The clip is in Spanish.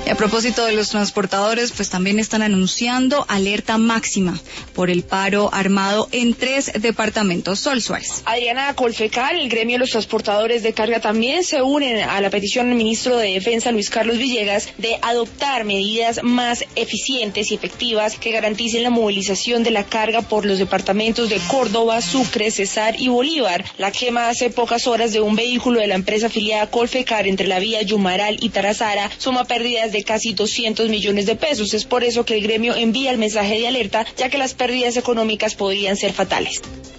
Y a propósito de los transportadores, pues también están anunciando alerta máxima por el paro armado en 3 departamentos. Sol Suárez. Adriana, Colfecar, el gremio de los transportadores de carga, también se unen a la petición del ministro de Defensa, Luis Carlos Villegas, de adoptar medidas más eficientes y efectivas que garanticen la movilización de la carga por los departamentos de Córdoba, Sucre, Cesar y Bolívar. La quema hace pocas horas de un vehículo de la empresa afiliada Colfecar entre la vía Yumaral y Tarazara suma pérdidas de casi 200 millones de pesos. Es por eso que el gremio envía el mensaje de alerta, ya que las pérdidas económicas podrían ser fatales.